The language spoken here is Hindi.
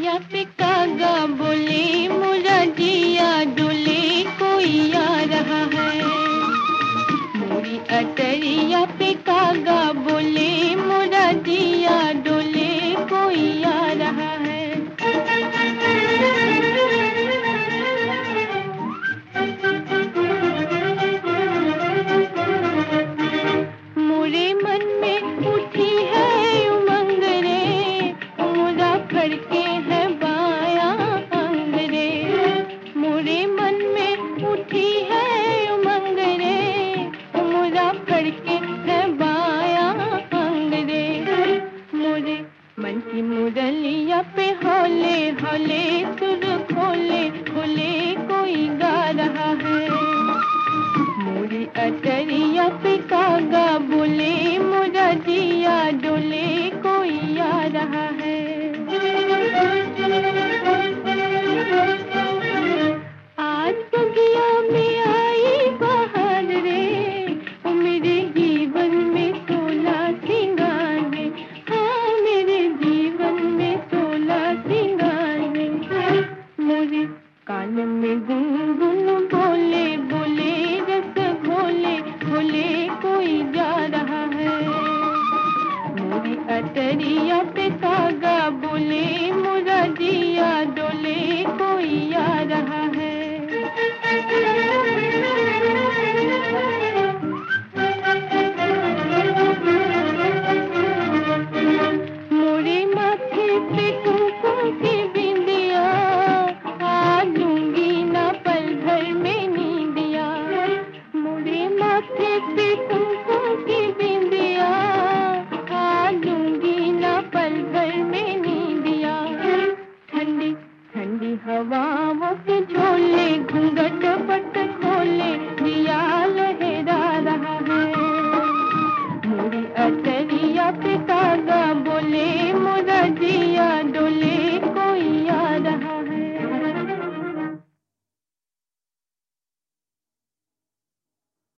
अटरिया पे कागा बोले मोरा जिया डोले कोई आ रहा है। मोरी अटरिया पे कागा बोले मोरा जिया डोले कोई आ रहा है। मोरे मन में उठी है उमंग रे, मोरा फड़के है बाया अंग रे। मोरे मन में उठी है उमंग रे, मोरा फड़के है बाया अंग रे। मोरे मन की मुरलिया पे हौले हौले सुर खोले खोले कोई गा रहा है। मोरी अटरिया पे कागा बोले मोरा जिया डोले कोई आ रहा है। आज बगिया में आई बहार रे, ओ मेरे जीवन में सोला सिंगार रे। हाँ मेरे जीवन में सोला सिंगार रे। मोरे कान में